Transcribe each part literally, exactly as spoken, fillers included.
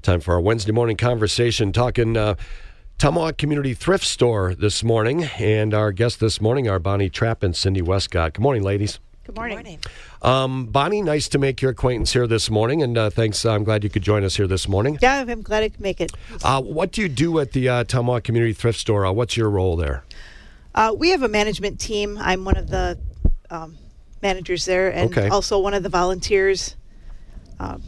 Time for our Wednesday morning conversation, talking uh, Tomahawk Community Thrift Store this morning. And our guests this morning are Bonnie Trapp and Cindy Westcott. Good morning, ladies. Good morning. Good morning. Um, Bonnie, nice to make your acquaintance here this morning, and uh, thanks. I'm glad you could join us here this morning. Yeah, I'm glad I could make it. Uh, what do you do at the uh, Tomahawk Community Thrift Store? Uh, what's your role there? Uh, we have a management team. I'm one of the um, managers there, and okay. also one of the volunteers. Um,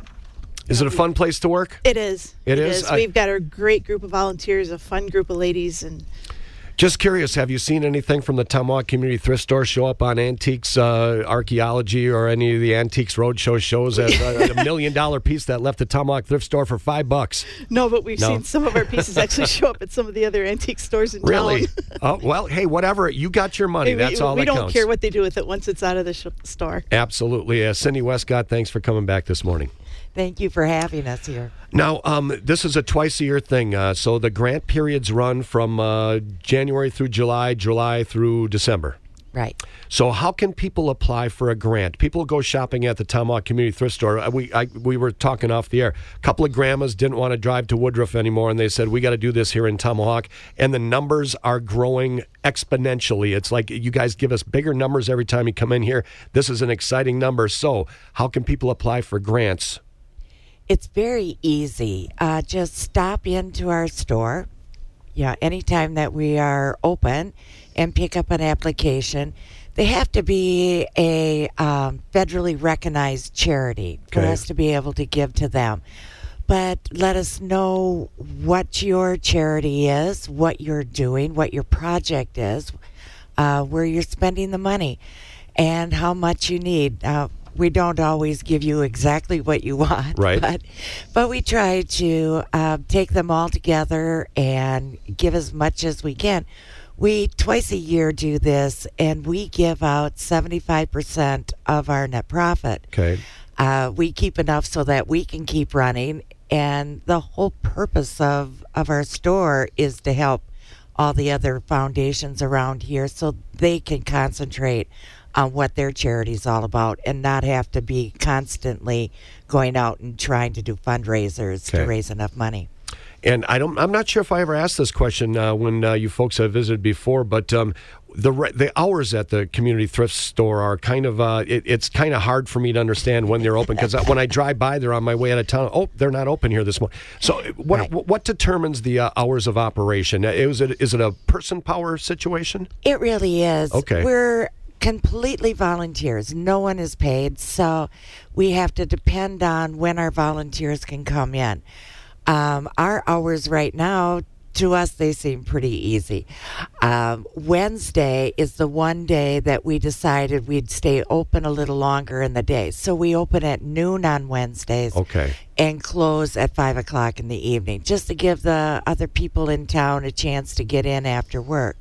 is it a fun place to work? It is. It, it is? is. I, We've got a great group of volunteers, a fun group of ladies, and just curious, have you seen anything from the Tomahawk Community Thrift Store show up on Antiques uh, Archaeology or any of the Antiques Roadshow shows as a, a million dollar piece that left the Tomahawk Thrift Store for five bucks? No, but we've no. seen some of our pieces actually show up at some of the other antique stores in really? town. Really? Oh, well, hey, whatever. You got your money. Hey, That's we, all we that counts. We counts. don't care what they do with it once it's out of the sh- store. Absolutely. Uh, Cindy Westcott, thanks for coming back this morning. Thank you for having us here. Now, um, this is a twice-a-year thing. Uh, so the grant periods run from uh, January through July, July through December. Right. So how can people apply for a grant? People go shopping at the Tomahawk Community Thrift Store. Uh, We I, we were talking off the air. A couple of grandmas didn't want to drive to Woodruff anymore, and they said, we got to do this here in Tomahawk. And the numbers are growing exponentially. It's like you guys give us bigger numbers every time you come in here. This is an exciting number. So how can people apply for grants? It's very easy. Uh, just stop into our store, yeah, anytime that we are open, and pick up an application. They have to be a um, federally recognized charity for Okay. us to be able to give to them. But let us know what your charity is, what you're doing, what your project is, uh, where you're spending the money, and how much you need. Uh, We don't always give you exactly what you want, right. but but we try to uh, take them all together and give as much as we can. We twice a year do this, and we give out seventy-five percent of our net profit. Okay. Uh, we keep enough so that we can keep running, and the whole purpose of, of our store is to help all the other foundations around here so they can concentrate on what their charity is all about and not have to be constantly going out and trying to do fundraisers okay. to raise enough money. And I don't, I'm not sure if I ever asked this question uh, when uh, you folks have visited before, but um, the re- the hours at the community thrift store are kind of, uh, it, it's kind of hard for me to understand when they're open, because when I drive by there on my way out of town, oh, they're not open here this morning. So what right. what determines the uh, hours of operation? Is it, is it a person power situation? It really is. Okay. We're completely volunteers. No one is paid, so we have to depend on when our volunteers can come in. Um, our hours right now, to us, they seem pretty easy. Um, Wednesday is the one day that we decided we'd stay open a little longer in the day. So we open at noon on Wednesdays okay. and close at five o'clock in the evening, just to give the other people in town a chance to get in after work.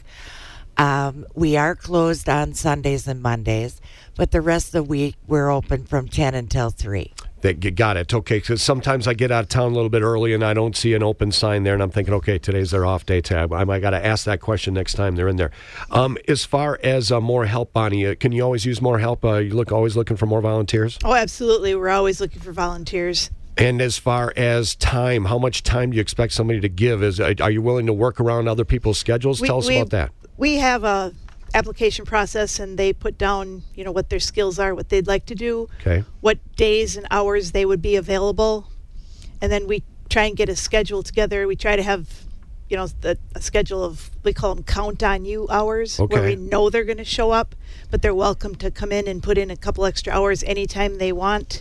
Um, we are closed on Sundays and Mondays, but the rest of the week we're open from ten until three. They got it. Okay, because sometimes I get out of town a little bit early and I don't see an open sign there, and I'm thinking, okay, today's their off day. Tab. I, I got to ask that question next time they're in there. Um, as far as uh, more help, Bonnie, uh, can you always use more help? Uh, you look always looking for more volunteers? Oh, absolutely. We're always looking for volunteers. And as far as time, how much time do you expect somebody to give? Is uh, Are you willing to work around other people's schedules? We, Tell us we, about that. We have a application process, and they put down, you know, what their skills are, what they'd like to do, okay. what days and hours they would be available, and then we try and get a schedule together. We try to have, you know, the, a schedule of, we call them count on you hours, okay. where we know they're going to show up, but they're welcome to come in and put in a couple extra hours anytime they want.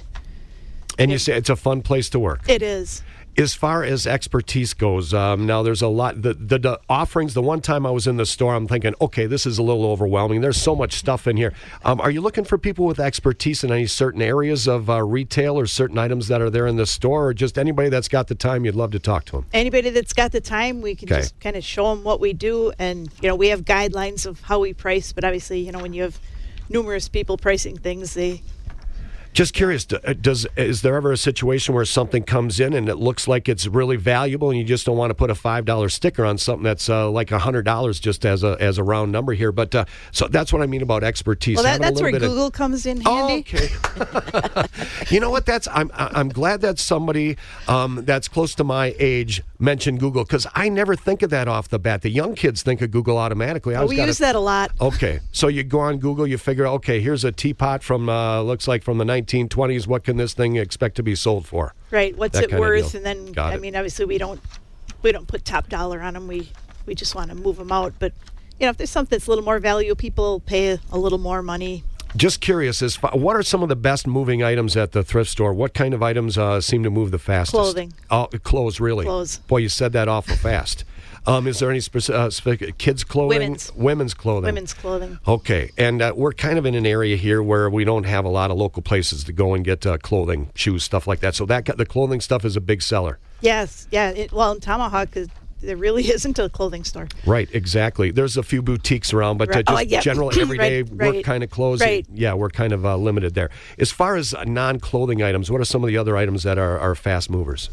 And you say it's a fun place to work. It is. As far as expertise goes, um, now there's a lot, the, the the offerings, the one time I was in the store, I'm thinking, okay, this is a little overwhelming. There's so much stuff in here. Um, are you looking for people with expertise in any certain areas of uh, retail or certain items that are there in the store, or just anybody that's got the time, you'd love to talk to them? Anybody that's got the time, we can okay. just kind of show them what we do. And, you know, we have guidelines of how we price, but obviously, you know, when you have numerous people pricing things, they... Just curious, do- uh, does is there ever a situation where something comes in and it looks like it's really valuable and you just don't want to put a five dollar sticker on something that's uh, like one hundred dollars just as a as a round number here? But uh, so that's what I mean about expertise. Well, that, Having a that's where little bit Google of, comes in Oh, handy. okay. You know what? That's I'm I'm glad that somebody um, that's close to my age mentioned Google, because I never think of that off the bat. The young kids think of Google automatically. I Oh, always we gotta- use that a lot. Okay, so you go on Google, you figure, okay, here's a teapot from uh, looks like from the nineteen twenties. What can this thing expect to be sold for? Right. What's That it kind of worth? deal. And then, Got I it. mean, obviously we don't we don't put top dollar on them. We we just want to move them out. But you know, if there's something that's a little more value, people pay a little more money. Just curious, as far, what are some of the best moving items at the thrift store? What kind of items uh, seem to move the fastest? Clothing. Oh, clothes, really? Clothes. Boy, you said that awful fast. Um, is there any spec- uh, specific kids' clothing? Women's. Women's clothing. Women's clothing. Okay, and uh, we're kind of in an area here where we don't have a lot of local places to go and get uh, clothing, shoes, stuff like that. So that the clothing stuff is a big seller. Yes. Yeah. It, well, in Tomahawk, uh, there really isn't a clothing store. Right, exactly. There's a few boutiques around, but uh, Right. just Oh, yeah. general everyday Right, work right. kind of clothes. Right. Yeah, we're kind of uh, limited there. As far as uh, non-clothing items, what are some of the other items that are, are fast movers?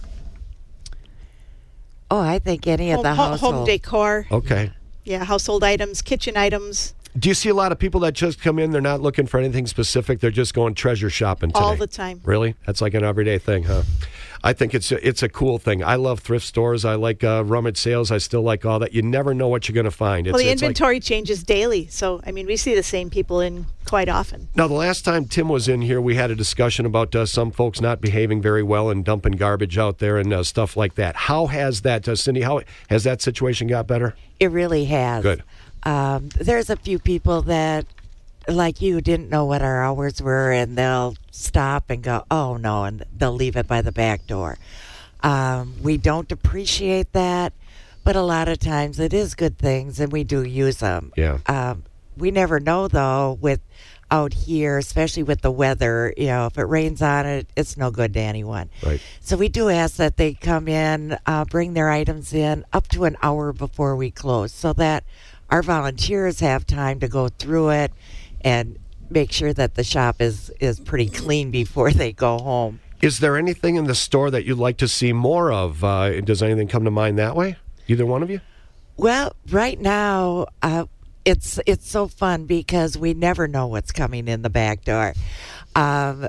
Oh, I think any of Home, the ho- household. home decor. Okay. Yeah. Household items, kitchen items, Do you see a lot of people that just come in, they're not looking for anything specific, they're just going treasure shopping today? all the time. Really? That's like an everyday thing, huh? I think it's a, it's a cool thing. I love thrift stores. I like uh, rummage sales. I still like all that. You never know what you're going to find. It's, Well, the it's like- inventory changes daily. So, I mean, we see the same people in quite often. Now, the last time Tim was in here, we had a discussion about uh, some folks not behaving very well and dumping garbage out there and uh, stuff like that. How has that, uh, Cindy, how has that situation got better? It really has. Good. Um, there's a few people that, like you, didn't know what our hours were, and they'll stop and go, oh, no, and they'll leave it by the back door. Um, we don't appreciate that, but a lot of times it is good things, and we do use them. Yeah. Um, we never know, though, with out here, especially with the weather, you know, if it rains on it, it's no good to anyone. Right. So we do ask that they come in, uh, bring their items in up to an hour before we close, so that our volunteers have time to go through it and make sure that the shop is, is pretty clean before they go home. Is there anything in the store that you'd like to see more of? Uh, does anything come to mind that way? Either one of you? Well, right now, uh, it's it's so fun because we never know what's coming in the back door. Um,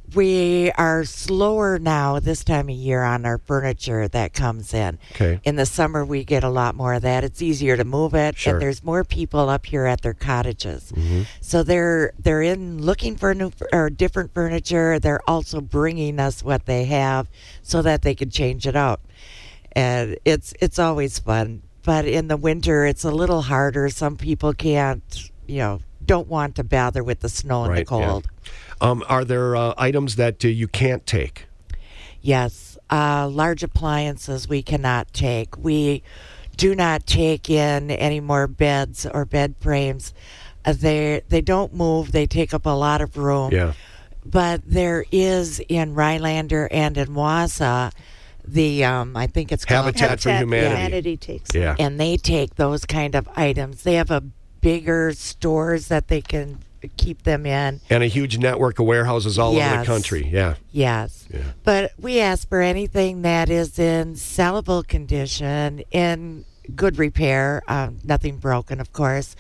we are slower now this time of year on our furniture that comes in. Okay. In the summer, we get a lot more of that. It's easier to move it, Sure. and there's more people up here at their cottages. Mm-hmm. So they're they're in looking for new or different furniture. They're also bringing us what they have so that they can change it out, and it's it's always fun. But in the winter, it's a little harder. Some people can't, you know, don't want to bother with the snow and Right, the yeah. cold. Um, are there uh, items that uh, you can't take? Yes, uh, large appliances we cannot take. We do not take in any more beds or bed frames. Uh, they they don't move. They take up a lot of room. Yeah. But there is in Rhinelander and in Wausau, the um, I think it's called Habitat for Humanity. takes. Yeah. and they take those kind of items. They have a bigger stores that they can keep them in. And a huge network of warehouses all over Yes. the country. Yeah. Yes. Yeah. But we ask for anything that is in sellable condition, in good repair, um, nothing broken, of course,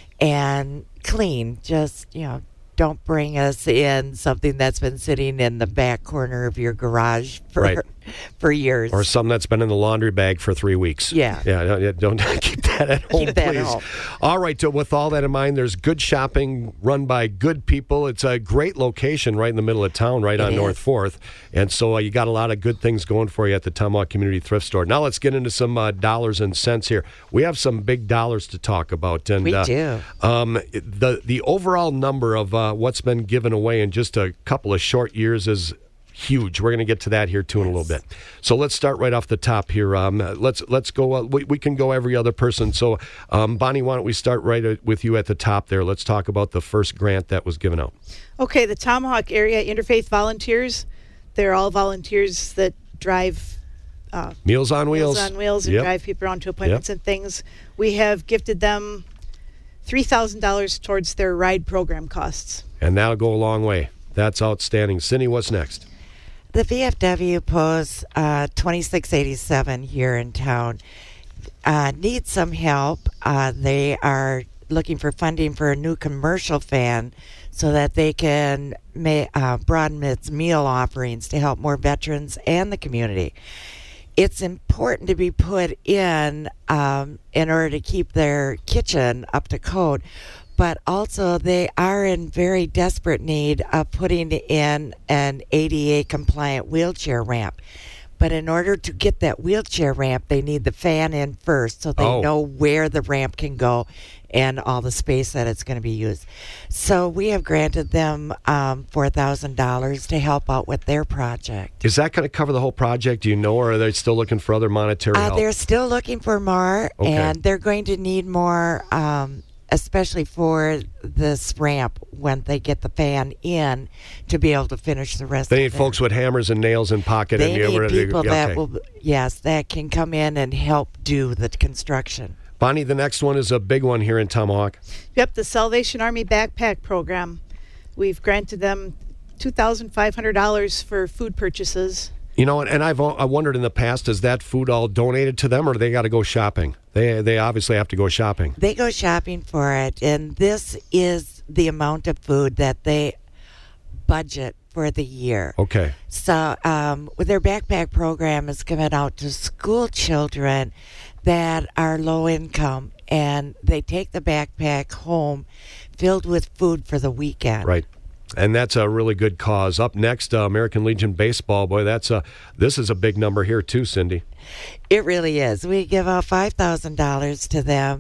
and clean. Just, you know, don't bring us in something that's been sitting in the back corner of your garage for Right. for years. Or some that's been in the laundry bag for three weeks. Yeah. Yeah, don't, yeah, don't keep that at home, Keep that at please. home. All right, so with all that in mind, there's good shopping run by good people. It's a great location right in the middle of town, right It on is. North fourth. And so uh, you got a lot of good things going for you at the Tomahawk Community Thrift Store. Now let's get into some uh, dollars and cents here. We have some big dollars to talk about. And, We uh, do. Um, the, the overall number of uh, what's been given away in just a couple of short years is huge. We're going to get to that here too in a little bit. So let's start right off the top here. Um, let's let's go. Uh, we, we can go every other person. So um, Bonnie, why don't we start right uh, with you at the top there? Let's talk about the first grant that was given out. Okay, the Tomahawk Area Interfaith Volunteers. They're all volunteers that drive uh, Meals on Wheels. Meals on Wheels and Yep. drive people around to appointments Yep. and things. We have gifted them three thousand dollars towards their ride program costs. And that'll go a long way. That's outstanding. Cindy, what's next? The V F W Post uh, twenty-six eighty-seven here in town uh, needs some help. Uh, they are looking for funding for a new commercial fan so that they can may, uh, broaden its meal offerings to help more veterans and the community. It's important to be put in um, in order to keep their kitchen up to code, but also they are in very desperate need of putting in an A D A compliant wheelchair ramp. But in order to get that wheelchair ramp, they need the fan in first so they Oh. know where the ramp can go and all the space that it's going to be used. So we have granted them um, four thousand dollars to help out with their project. Is that going to cover the whole project? Do you know, or are they still looking for other monetary Uh, help? they're still looking for more, Okay. and they're going to need more, um, especially for this ramp when they get the fan in to be able to finish the rest They of need it. folks with hammers and nails in pocket. They and be need able to- people yeah, that okay. will, yes, that can come in and help do the construction. Bonnie, the next one is a big one here in Tomahawk. Yep, the Salvation Army Backpack Program. We've granted them two thousand five hundred dollars for food purchases. You know, and, and I've I wondered in the past, is that food all donated to them, or they got to go shopping? They they obviously have to go shopping. They go shopping for it, and this is the amount of food that they budget for the year. Okay. So um, with their backpack program is given out to school children that are low income, and they take the backpack home filled with food for the weekend. Right. And that's a really good cause. Up next, uh, American Legion Baseball. Boy, that's a this is a big number here too, Cindy. It really is. We give out five thousand dollars to them.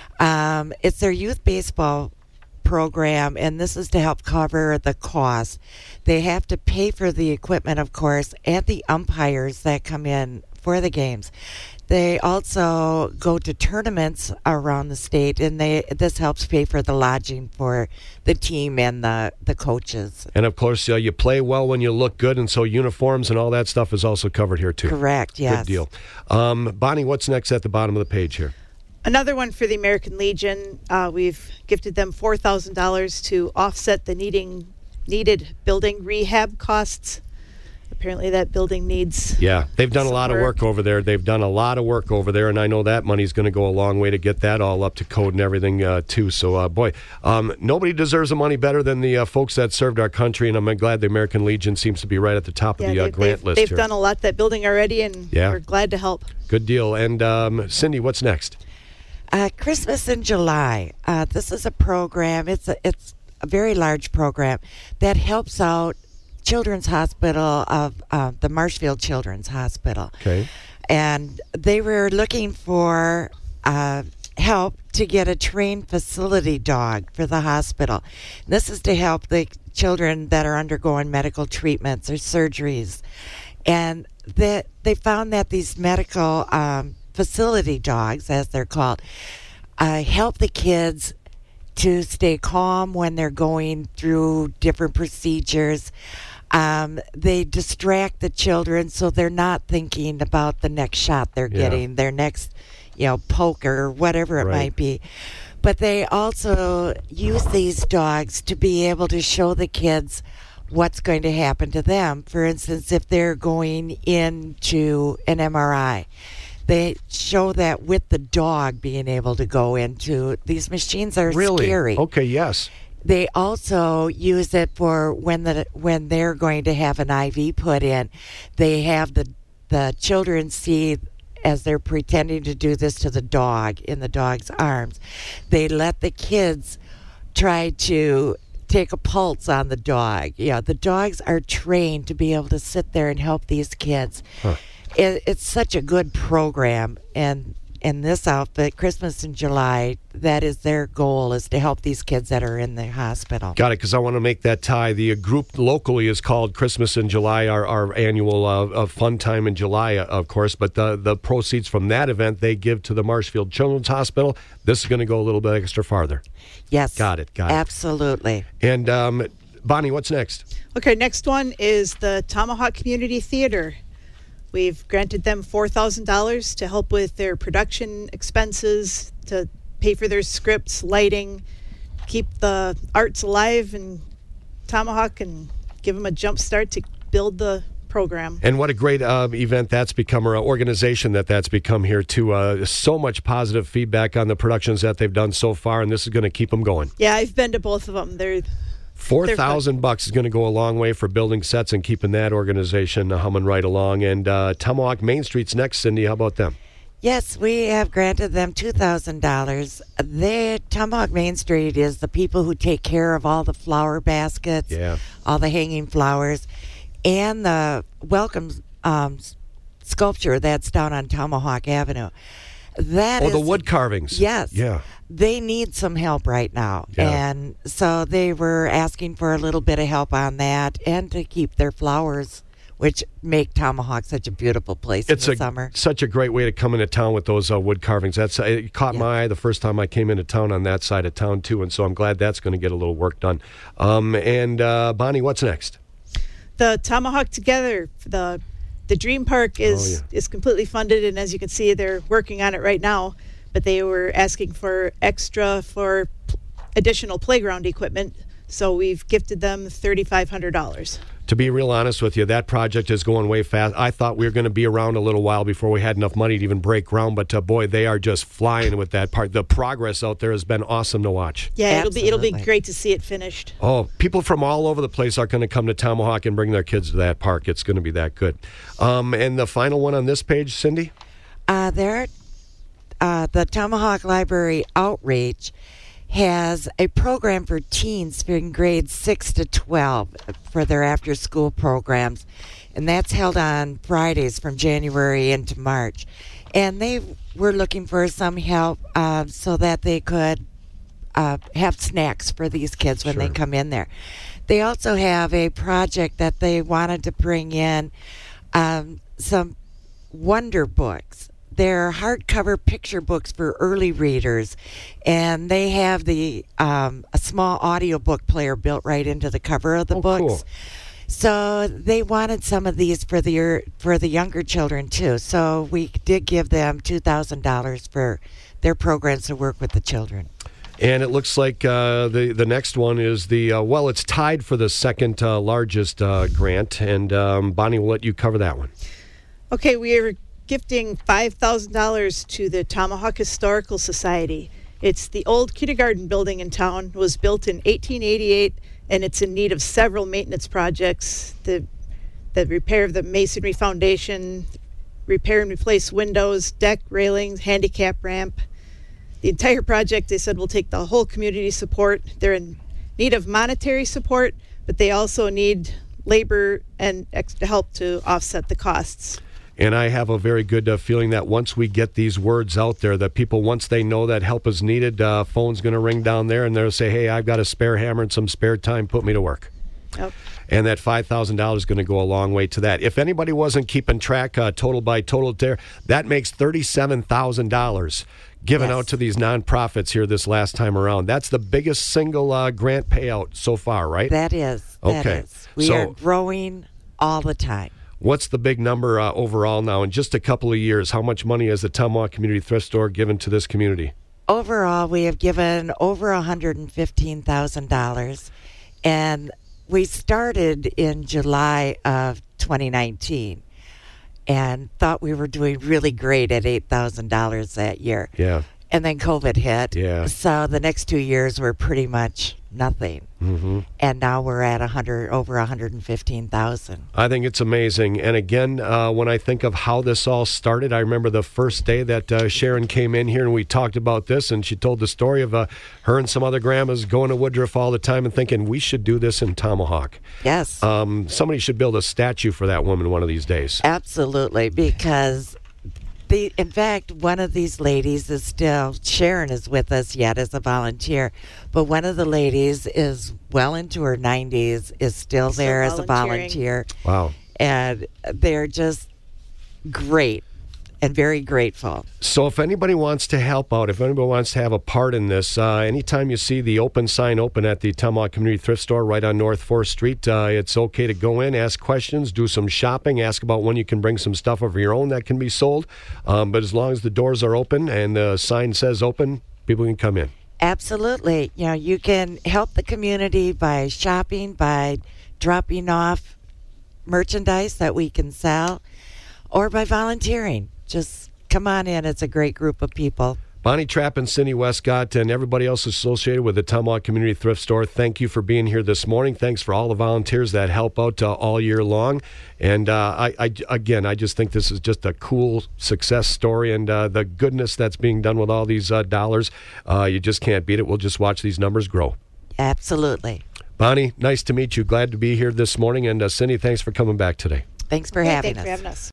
Um, it's their youth baseball program, and this is to help cover the cost. They have to pay for the equipment, of course, and the umpires that come in for the games. They also go to tournaments around the state, and they this helps pay for the lodging for the team and the, the coaches. And of course, uh, you play well when you look good, and so uniforms and all that stuff is also covered here too. Correct, yes. Good deal. Um, Bonnie, what's next at the bottom of the page here? Another one for the American Legion. Uh, we've gifted them four thousand dollars to offset the needing needed building rehab costs. Apparently that building needs... Yeah, they've done a some lot of work over there. They've done a lot of work over there, and I know that money's going to go a long way to get that all up to code and everything, uh, too. So, uh, boy, um, nobody deserves the money better than the uh, folks that served our country, and I'm glad the American Legion seems to be right at the top Yeah, of the uh, they- grant they've, list They've here. done a lot that building already, and Yeah. we're glad to help. Good deal. And, um, Cindy, what's next? Uh, Christmas in July. Uh, this is a program. It's a, it's a very large program that helps out Children's Hospital of uh, the Marshfield Children's Hospital. Okay. And they were looking for uh, help to get a trained facility dog for the hospital. This is to help the children that are undergoing medical treatments or surgeries. And that they found that these medical um, facility dogs, as they're called, uh, help the kids to stay calm when they're going through different procedures. Um, they distract the children so they're not thinking about the next shot they're Yeah. getting, their next, you know, poke or whatever it Right. might be. But they also use these dogs to be able to show the kids what's going to happen to them. For instance, if they're going into an M R I, they show that with the dog being able to go into these machines are Really? scary. Okay, yes. They also use it for when the when they're going to have an I V put in. They have the the children see as they're pretending to do this to the dog in the dog's arms. They let the kids try to take a pulse on the dog. Yeah, the dogs are trained to be able to sit there and help these kids. Huh. It, it's such a good program, and in this outfit, Christmas in July, that is their goal, is to help these kids that are in the hospital. Got it, because I want to make that tie. The uh, group locally is called Christmas in July, our, our annual uh, uh, fun time in July, uh, of course. But the, the proceeds from that event they give to the Marshfield Children's Hospital. This is going to go a little bit extra farther. Yes. Got it, got it. Absolutely. And, um, Bonnie, what's next? Okay, next one is the Tomahawk Community Theater. We've granted them four thousand dollars to help with their production expenses, to pay for their scripts, lighting, keep the arts alive in Tomahawk, and give them a jump start to build the program. And what a great uh, event that's become, or uh, organization that that's become here too. Uh, so much positive feedback on the productions that they've done so far, and this is going to keep them going. Yeah, I've been to both of them. They're Four thousand bucks is going to go a long way for building sets and keeping that organization humming right along. And uh, Tomahawk Main Street's next. Cindy, how about them? Yes, we have granted them two thousand dollars. They, Tomahawk Main Street is the people who take care of all the flower baskets, Yeah. all the hanging flowers, and the welcome um, s- sculpture that's down on Tomahawk Avenue. That Oh, is, the wood carvings. Yes. Yeah. They need some help right now. Yeah. And so they were asking for a little bit of help on that and to keep their flowers, which make Tomahawk such a beautiful place It's in the a, summer. such a great way to come into town with those uh, wood carvings. That's uh, it caught Yeah. my eye the first time I came into town on that side of town too, and so I'm glad that's going to get a little work done. Um, and uh, Bonnie, what's next? The Tomahawk Together, the the Dream Park is Oh, yeah. is completely funded, and as you can see, they're working on it right now. But they were asking for extra for p- additional playground equipment, so we've gifted them thirty-five hundred dollars. To be real honest with you, that project is going way fast. I thought we were going to be around a little while before we had enough money to even break ground, but uh, boy, they are just flying with that part. The progress out there has been awesome to watch. Yeah, it'll be it'll be Absolutely. great to see it finished. Oh, people from all over the place are going to come to Tomahawk and bring their kids to that park. It's going to be that good. Um, and the final one on this page, Cindy? Uh, there, uh, the Tomahawk Library Outreach has a program for teens from grades six to twelve for their after-school programs, and that's held on Fridays from January into March. And they were looking for some help uh, so that they could uh, have snacks for these kids when Sure. they come in there. They also have a project that they wanted to bring in um, some wonder books. They're hardcover picture books for early readers, and they have the um, a small audiobook player built right into the cover of the Oh, books. cool. So they wanted some of these for the er- for the younger children too. So we did give them two thousand dollars for their programs to work with the children. And it looks like uh, the the next one is the uh, well, it's tied for the second uh, largest uh, grant, and um, Bonnie will let you cover that one. Okay, we are gifting five thousand dollars to the Tomahawk Historical Society. It's the old kindergarten building in town. It was built in eighteen eighty-eight, and it's in need of several maintenance projects. The, the repair of the masonry foundation, repair and replace windows, deck, railings, handicap ramp. The entire project, they said, will take the whole community support. They're in need of monetary support, but they also need labor and extra help to offset the costs. And I have a very good uh, feeling that once we get these words out there, that people, once they know that help is needed, uh, phone's going to ring down there and they'll say, hey, I've got a spare hammer and some spare time, put me to work. Yep. And that five thousand dollars is going to go a long way to that. If anybody wasn't keeping track, uh, total by total there, that makes thirty-seven thousand dollars given Yes. out to these nonprofits here this last time around. That's the biggest single uh, grant payout so far, right? That is. That Okay. is. We So- are growing all the time. What's the big number uh, overall now in just a couple of years? How much money has the Tomahawk Community Thrift Store given to this community? Overall, we have given over one hundred fifteen thousand dollars, and we started in July of twenty nineteen and thought we were doing really great at eight thousand dollars that year. Yeah. And then COVID hit. Yeah. So the next two years were pretty much nothing. Mm-hmm. And now we're at one hundred, over one hundred fifteen thousand. I think it's amazing. And again, uh, when I think of how this all started, I remember the first day that uh, Sharon came in here and we talked about this, and she told the story of uh, her and some other grandmas going to Woodruff all the time and thinking, we should do this in Tomahawk. Yes. Um, somebody should build a statue for that woman one of these days. Absolutely, because the in fact one of these ladies is still Sharon is with us yet as a volunteer, but one of the ladies is well into her nineties, is still Still there as a volunteering. volunteer, Wow. and they're just great and very grateful. So if anybody wants to help out, if anybody wants to have a part in this, uh, anytime you see the open sign open at the Tomahawk Community Thrift Store right on North fourth Street, uh, it's okay to go in, ask questions, do some shopping, ask about when you can bring some stuff of your own that can be sold. Um, but as long as the doors are open and the sign says open, people can come in. Absolutely. You know, you can help the community by shopping, by dropping off merchandise that we can sell, or by volunteering. Just come on in. It's a great group of people. Bonnie Trapp and Cindy Westcott and everybody else associated with the Tomahawk Community Thrift Store, thank you for being here this morning. Thanks for all the volunteers that help out uh, all year long. And uh, I, I, again, I just think this is just a cool success story, and uh, the goodness that's being done with all these uh, dollars, uh, you just can't beat it. We'll just watch these numbers grow. Absolutely. Bonnie, nice to meet you. Glad to be here this morning. And uh, Cindy, thanks for coming back today. Thanks for Okay, having thanks us. for having us.